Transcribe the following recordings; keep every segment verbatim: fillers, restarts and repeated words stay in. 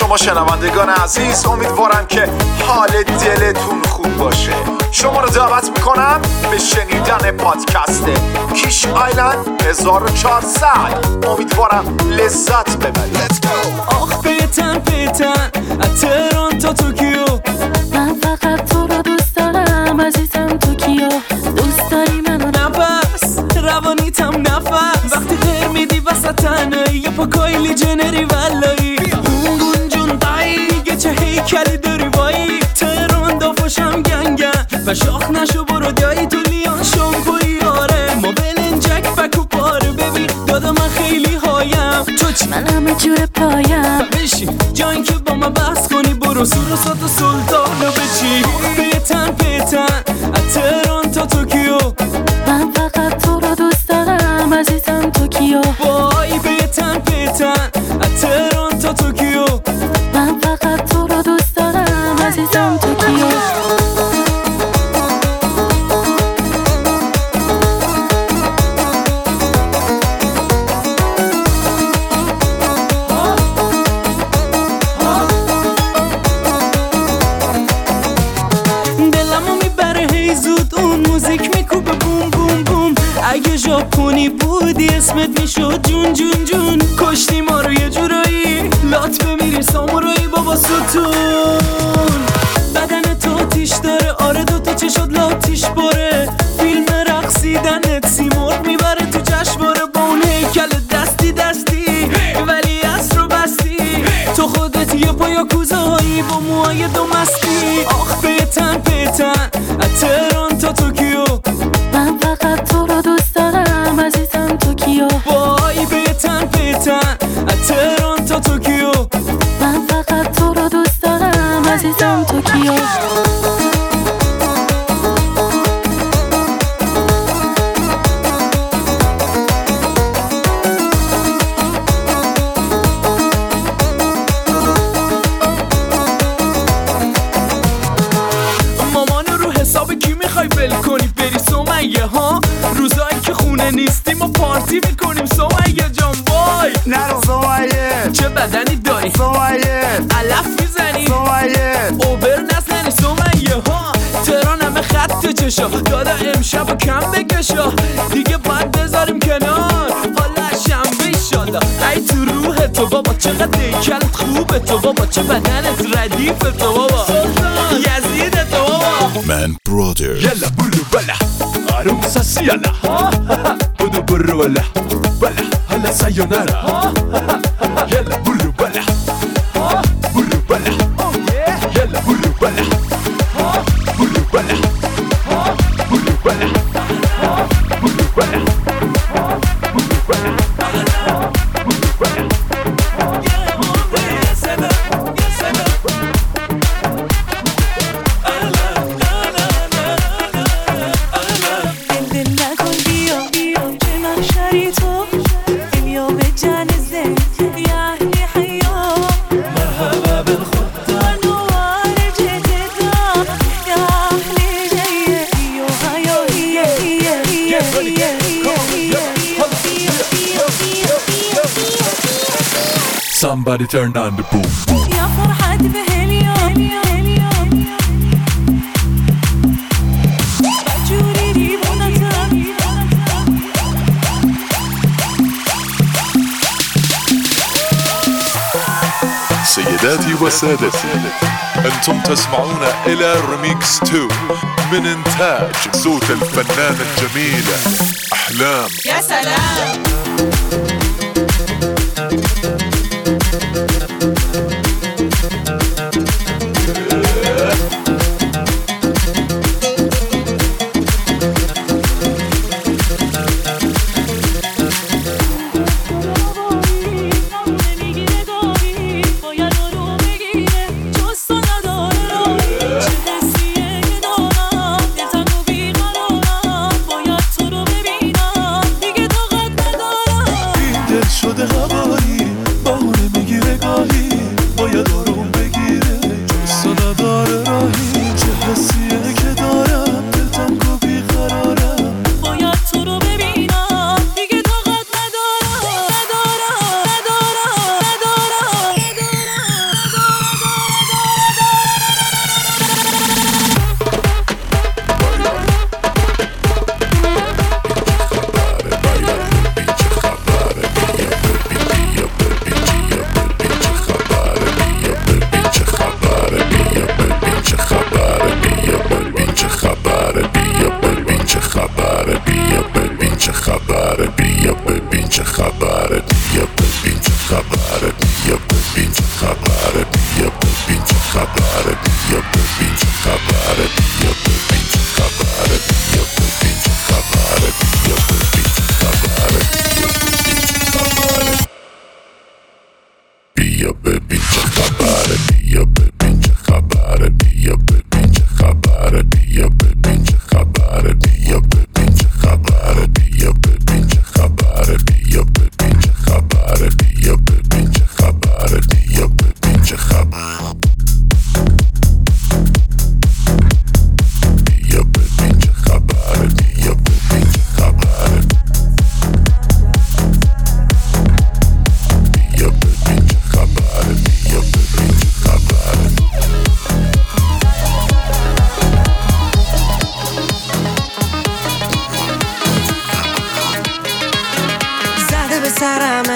شما شنوندگان عزیز، امیدوارم که حال دلتون خوب باشه. شما رو دعوت میکنم به شنیدن پادکست کیش آیلند هزار و چهارصد. امیدوارم لذت ببرید. آخ پیتن پیتن از تهران تا توکیو، من فقط تو رو دوست دارم عزیزم توکیو. دوست داری منو؟ نفس روانیتم نفس، وقتی غیر میدی وسط تنهایی یه پا کایلی جنری ولایی. اون جون دایی دیگه چه هیکلی داری وایی. تهران دافاشم گنگن و شاخ نشو برو دایی تو لیان شامپوی. آره ما بلنجک فکو پاره ببین دادا من خیلی هایم تو چی؟ من همه جور پایم. بشین جایی که با من بحث کنی برو سور و سات و سلطان رو بچی. پیتن پیتن از تهران تا توکیو، من فقط تو رو دوست دارم عزیزم توکیو. وای پیتن پیتن از تهران تا توکیو، من فقط تو رو دوست دارم عزیزم توکیو. اگه ژاپنی بودی اسمت میشد جون جون جون. کشتی ما رو یه جورایی لات بمیری سامورایی بابا ستون. بدن تو تیش داره آره دوتا چشات لاتیش باره. فیلم رقصیدنت سیمرغ میبره تو جشنواره با اون هیکل دستی دستی ولی اصر رو بستی. تو خودت یه پایا کوزهایی با موهای دو مستی. آخ پیتن پیتن از تهران تا توکیو، من فقط تو رو دوست دارم عزیزم توکیو. وای پیتن پیتن از تهران تا توکیو، من فقط تو رو دوست دارم عزیزم توکیو. مامانو رو حساب کی میخوای ول کنی بری سمیه ها؟ روزایی که خونه نیستیم و پارتی میکنیم سمیه جان. وای نرو سمیه، چه بدنی داری سمیه، علف میزنی سمیه، اوبر نزنی سمیه ها. تهران همه خط چشا دادا امشب و کم بکشا دیگه باید بذاریم کنار. حالا شنبه ایشالا ای تو روح تو بابا چقدر دیکلت خوبه تو بابا چه بدنت ردیف تو بابا یزید تو بابا. من برادر يلا بلو بلا عروسة سيالا بدو برو ولا بلا هلا سايونارا يلا بلو بلا بلو بلا يلا بلو بلا بلو بلا بلو بلا بلو بلا Somebody turn on the boom boom. يا فرحتي بهاليوم بجوري دي بونتا. سيداتي وسادتي، أنتم تسمعون إلى ريميكس اثنين من إنتاج صوت الفنانة الجميلة أحلام. يا سلام.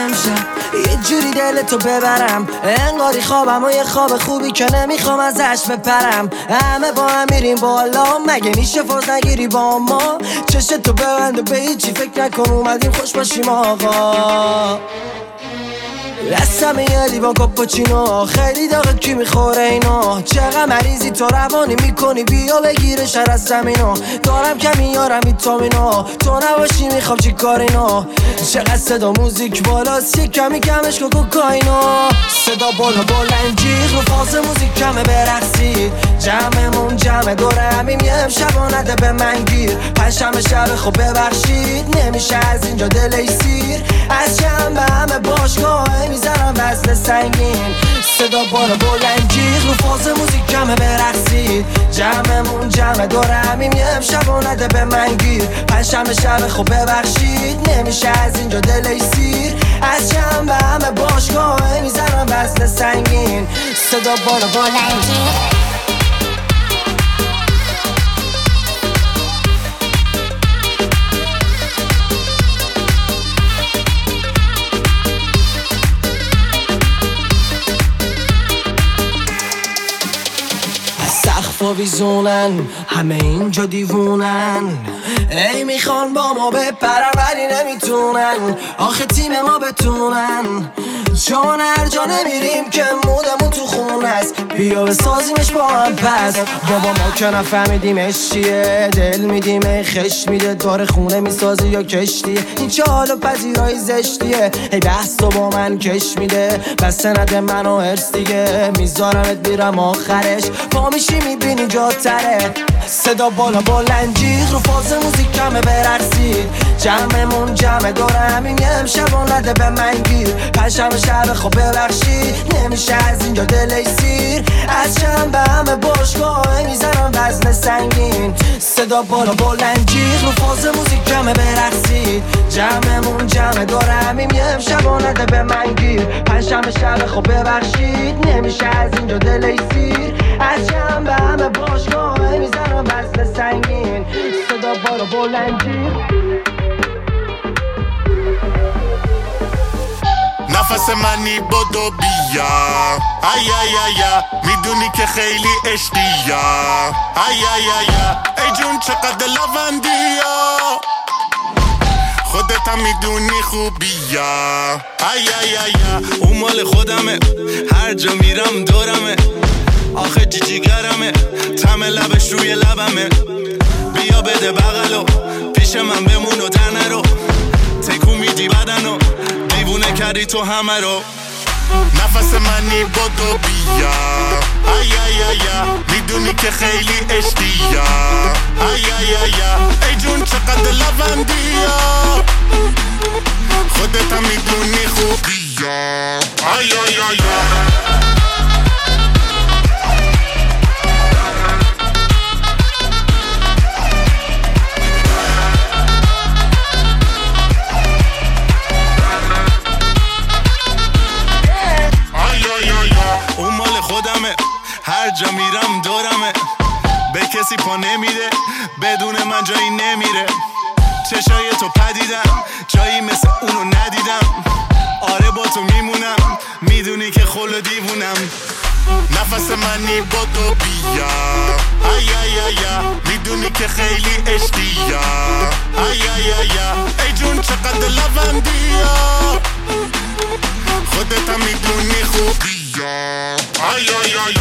امشب یه جوری دلتو ببرم، انگاری خوابم و یه خواب خوبی که نمیخوام ازش بپرم. همه با هم میریم بالا، مگه میشه فاز نگیری با ما؟ چشتو ببند و به هیچی فکر نکن، اومدیم خوش باشیم آقا. دستم یه لیوان کاپوچینو، خیلی داغه کی میخوره اینا؟ چقدر مریضی تو روانی میکنی، بیا بگیره شر از زمینو. دارم که میارم ویتامینو، تو نباشی میخوام چی کار اینا؟ چقدر صدا موزیک بالاست، یه کمی کمش که کوکائینو. صدا بالا بلند جیغ رو فاز موزیک کمه برقصید، جمعمون جمع دوره همیم یه امشب و نده به من گیر. پنجشنبه شب خب ببخشید، نمیشه از اینجا دلی سیر. از چند به همه باشگاه میزنم وزن سنگین، صدا بالا بلند جیغ رو فاز موزیک کمه برقصید، جمعمون جمع دوره همیم یه امشب و نده به من گیر. پنجشنبه شب خب ببخشید، نمیشه از اینجا دلی سیر. از چند به همه باشگاه میزنم وزن سنگین، صدا بالا بلند جیغ. سقف و ویزونن همه اینجا دیوونن، ای میخوان با ما بپرن ولی نمیتونن، آخه تیم ما بتونن. چون هر جا نمیریم که مودمون تو خون هست، بیا بسازیمش با هم پس. بابا ما که نفهمیدیمش چیه، دل میدیم ای خش میده، داره خونه میسازی یا کشتیه؟ این چه حال و پذیرایی زشتیه، ای بحث تو با من کش میده، بس نده منو هرس دیگه، میذارمت میرم آخرش، پا میشی میبینی جاتره. صدا بالا بلند جیغ رو فاز موزیک کمه برقصید، جمعمون جمع دوره همین یه امشب و نده به من گیر. پنجشنبه شب خب ببخشید، نمیشه از اینجا دلی سیر. از چند به همه باشگاه میزنم وزن سنگین، صدا بالا بلند جیغ رو فاز موزیک کمه برقصید، جمعمون جمع دوره همین یه امشب و نده به من گیر. پنجشنبه شب خب ببخشید، نمیشه از اینجا دلی سیر. از چند به همه باشگاه میزنم وزن سنگین، صدا بالا بلند جیغ. نفس منی بدو بیا، ای ای ای میدونی که خیلی عشقی، ای ای ای ای جون چقدر لوندیا، خودت هم میدونی خوبیا، ای ای ای اون مال خودمه، هر جا میرم دورمه، آخه جیجیگرمه، تم لبش روی لبمه. بیا بده بغلو، پیش من بمون و در نرو، تکون میدی بدنو، دیوونه کردی تو همه رو. نفس منی بدو بیا، ای ای ای میدونی که خیلی عشقی، ای ای ای ای جون چقدر لوندیا، خودت هم میدونی خوبیا، ای ای ای هر جا میرم دورمه، به کسی پا نمیده، بدون من جایی نمیره. چشای تو پدیدم، جایی مثل اونو ندیدم، آره با تو میمونم، میدونی که خلو دیوونم. نفس منی بدو بیا، ای ای ای میدونی که خیلی عشقی، ای ای ای ای جون چقدر لوندیا، خودت هم میدونی خوبیا، ای ای ای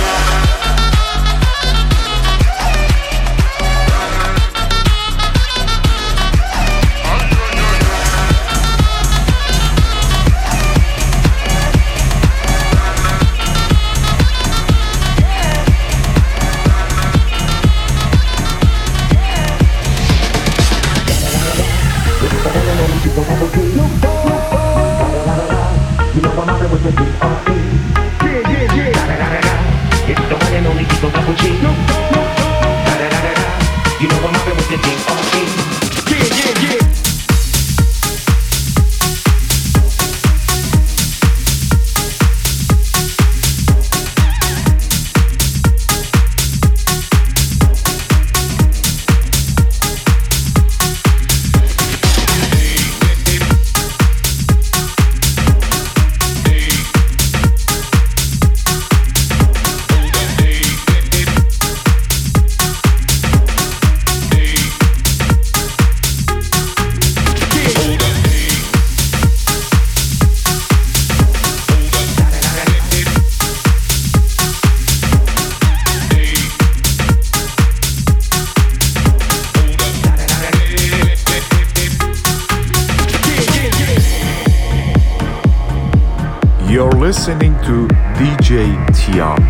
You're listening to دی جی Tiam.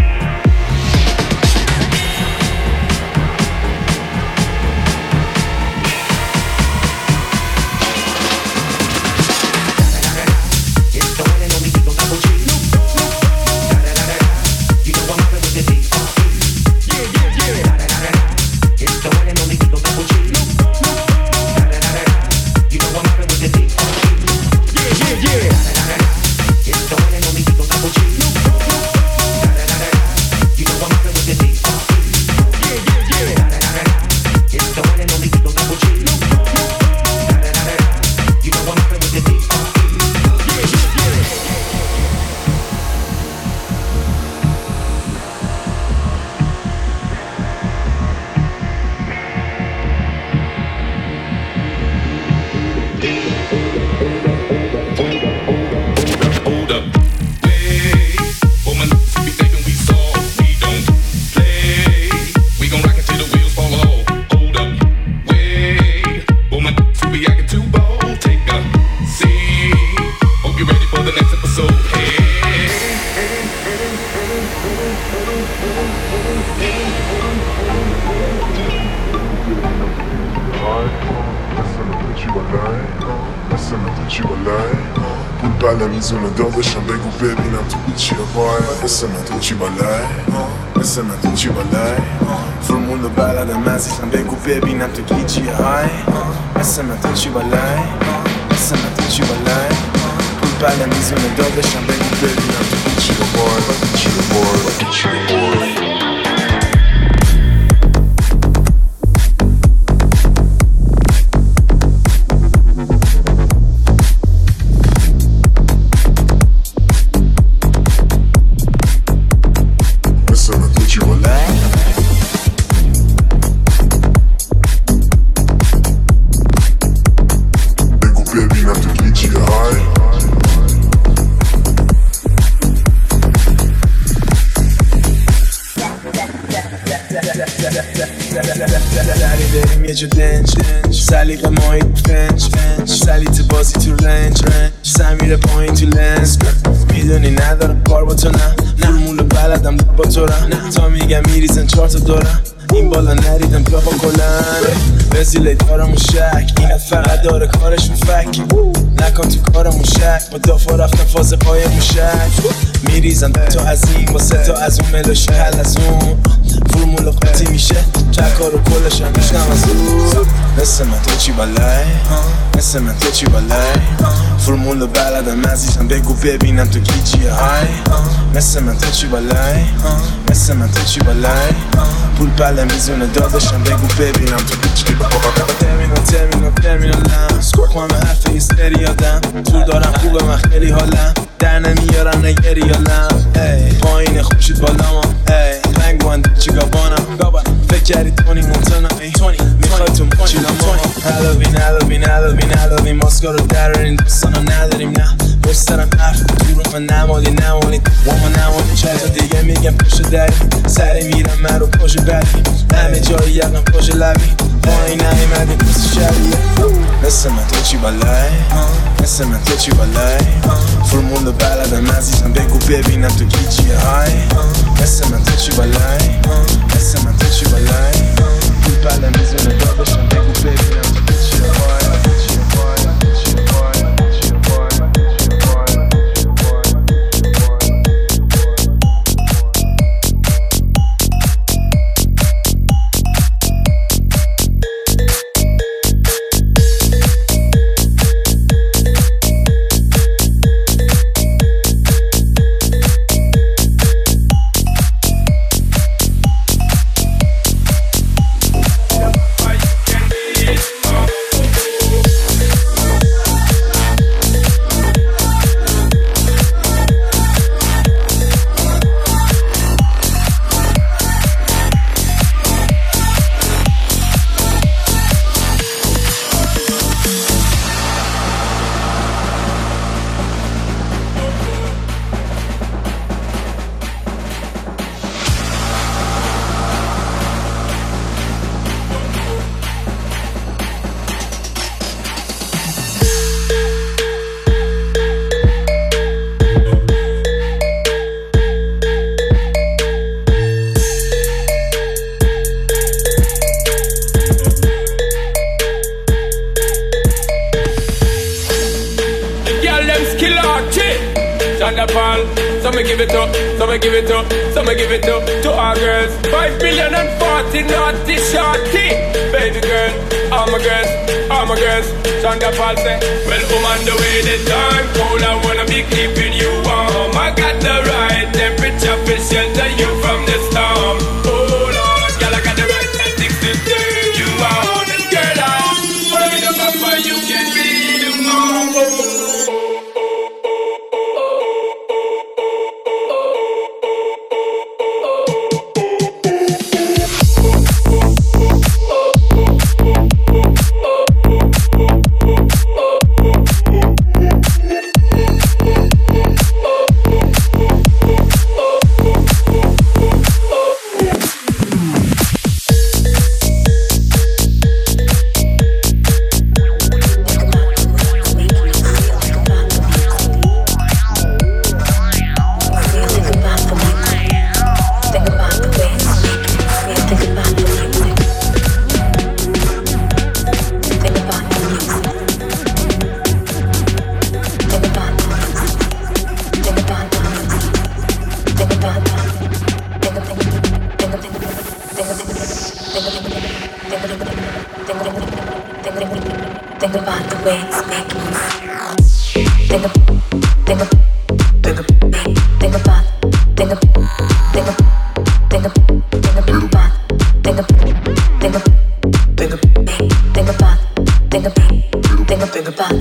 میزونه داداشم بگو ببینم تو چیه وای مثل من تو چی بالای مثل من تو چی بالای فرمول و بلدم عزیزم بگو ببینم تو گیجیه های مثل من تو چی بالای مثل من تو چی بالای پول بله میزونه داداشم بگو ببینم تو چیه وای چیه وای چیه وای جو دنج سلیقه ماهی فنج سلیت بازی تو رنج سمیر پایین تو لنز میدونی ندارم کار با تو نه فرمول بلدم با تو رم تا میگم میریزن چهار تا دورم این بالا نریدم بیا با کلن وزیله دارمون شک اینت فقط داره کارش مفک نکن تو کارمون شک با دافا رفتم فاز پای موشک میریزن تا از این واسه تا از اون ملوشه حل از اون فرمول قطعی میشه چکار و کلش هم میشنم از اون مثل من تو چی بالای مثل من تو چی بالای فرمول بلدم عزیزم بگو ببینم تو گیجیه های مثل من تو چی بالای مثل من تو چی بالای پول بله میزونه داداشم بگو ببینم تو چی بالای ترمینال ترمینال ترمینالم سکوک همه حرف ایستری یادم طول دارم خوبه من خیلی حالم در نمیارم نگری یالم پایین خوشید بالا ما پنگوان چیگابانم فکر کردی تونی مونتانا میخوای تو مچیلا ما هلوین هلوین هلوین هلوین ماسکا رو درارین دوستانا نداریم نه بسترم حرف تو رو من نمالی نمالی وما نمالی چند تا دیگه میگم پشت دری سری میرم من رو پاش بری همه جایی یقم پاش لبی پایین نایمدی پس شبیه مثل من تو چی بالای مثل من تو چی بالای فرمول بلدم عزیزم بگو ببینم تو گیجیه های مثل من تو چی بالای مثل من تو چی بالای پول بله میزونه داداشم بگو ببینم تو چیه های چیه های چیه های چیه های Shonda Paul. So me give it up, so me give it up, so me give it up to our girls. Five billion and forty naughty shorty. Baby girl, all my girls, all my girls. Shonda Paul say, well, I'm on the way the time cold. I wanna be keeping you warm. I got the right temperature for shelter you from the storm. Oh Lord, girl, I got the right tactics to turn you on. And girl, I'm afraid of papa, you can be the mom. Think about the way it's making you think of, think of, think of, think about, think of, think of, think of, think of, about, think of, think of, think of, think about, think of, think of, think about,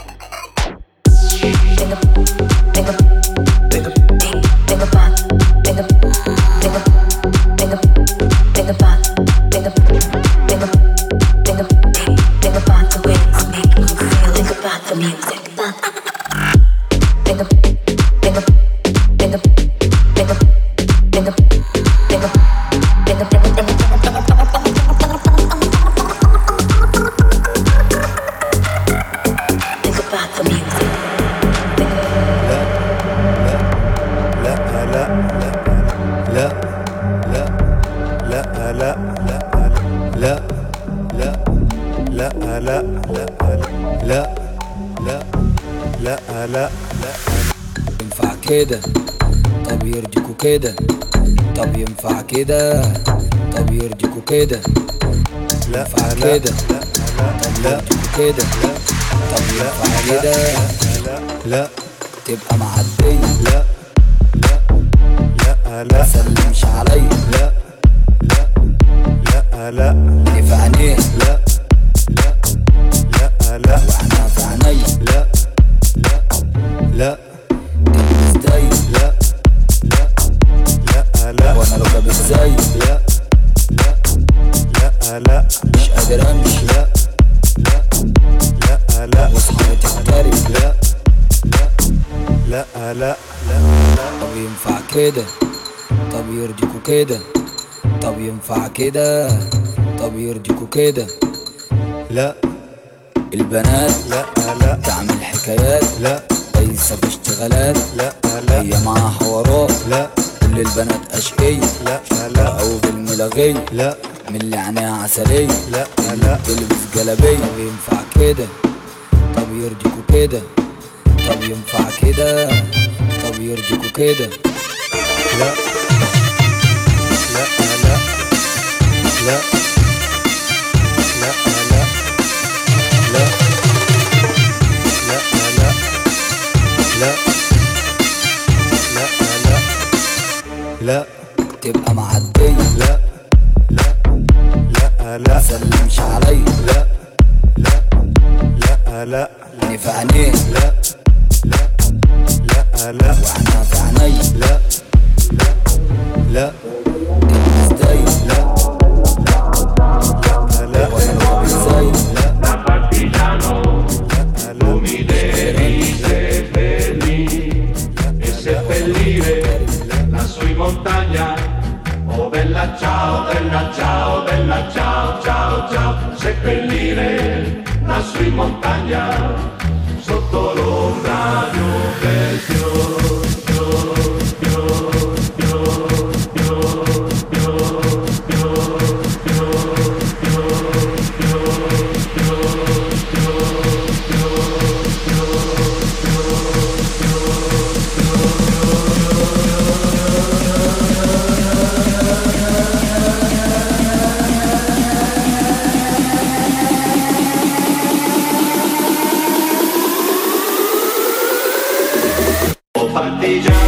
think of, think of, think of, think about, think of, think of, think of, think about, think of, think of, think of, think about the way it's making you feel. Think about the music. Think of, think of, think of, think of, think of, think of, think of, think of, think of, think of. Think about the music. لا لا لا لا لا لا لا لا لا لا لا لا لا لا لا ينفع كده طب يرضيكوا كده طب ينفع كده طب يرضيكوا كده لا ينفع كده طب يرضيكوا كده طب ينفع كده لا تبقى معدية لا لا لا مسلمش عليا لا لا لا اللي في عينيه لا لا لا واحنا في عينيا لا لا تلبس ازاي لا لا لا وانا لو جاب ازاي لا لا لا مش قادر امشي لا لا لا واصحابي تختاري لا لا لا لا طب ينفع كده طب يرضيكوا كده طب ينفع كده طب يرضيكوا كده لا البنات لا لا تعمل حكايات لا دايسة في اشتغالات لا لا هي معاها حوارات لا كل البنات أشقية لا لا أو بالملغية لا من اللي عينيها عسلية لا لا تلبس جلابية طب ينفع كده طب يرضيكوا كده طب ينفع كده طب يرضيكوا كده لا لا لا لا لا لا لا لا لا لا لا لا لا تبقى معدية لا لا لا مسلمش عليا لا لا لا اللي في عينيه لا لا لا واحنا في عينيا لا لا تلبس ازاي لا لا وانا لو جاب ازاي لا Tu mi devi seppellire e seppellire lassù in montagna. Oh bella ciao, bella ciao, bella ciao, ciao, ciao. Seppellire lassù in montagna sotto l'ombra di un bel fiore. partigiano.